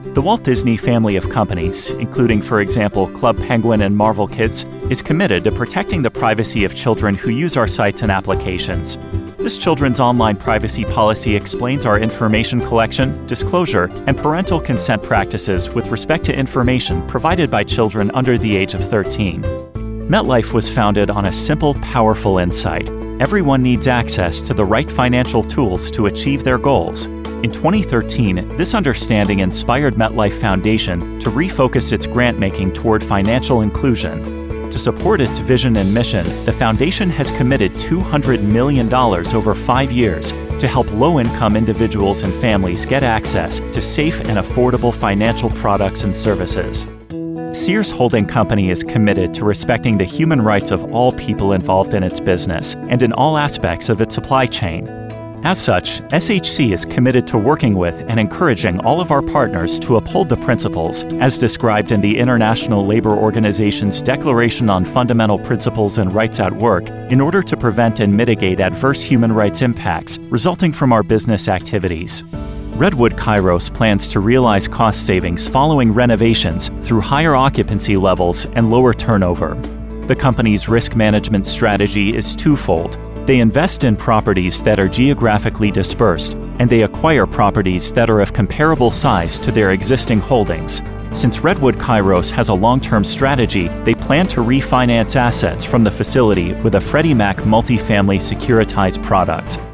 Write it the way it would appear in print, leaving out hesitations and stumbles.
The Walt Disney family of companies, including, for example, Club Penguin and Marvel Kids, is committed to protecting the privacy of children who use our sites and applications. This children's online privacy policy explains our information collection, disclosure, and parental consent practices with respect to information provided by children under the age of 13. MetLife was founded on a simple, powerful insight. Everyone needs access to the right financial tools to achieve their goals. In 2013, this understanding inspired MetLife Foundation to refocus its grant-making toward financial inclusion. To support its vision and mission, the foundation has committed $200 million over 5 years to help low-income individuals and families get access to safe and affordable financial products and services. Sears Holding Company is committed to respecting the human rights of all people involved in its business and in all aspects of its supply chain. As such, SHC is committed to working with and encouraging all of our partners to uphold the principles as described in the International Labor Organization's Declaration on Fundamental Principles and Rights at Work in order to prevent and mitigate adverse human rights impacts resulting from our business activities. Redwood Kairos plans to realize cost savings following renovations through higher occupancy levels and lower turnover. The company's risk management strategy is twofold. They invest in properties that are geographically dispersed, and they acquire properties that are of comparable size to their existing holdings. Since Redwood Kairos has a long-term strategy, they plan to refinance assets from the facility with a Freddie Mac multifamily securitized product.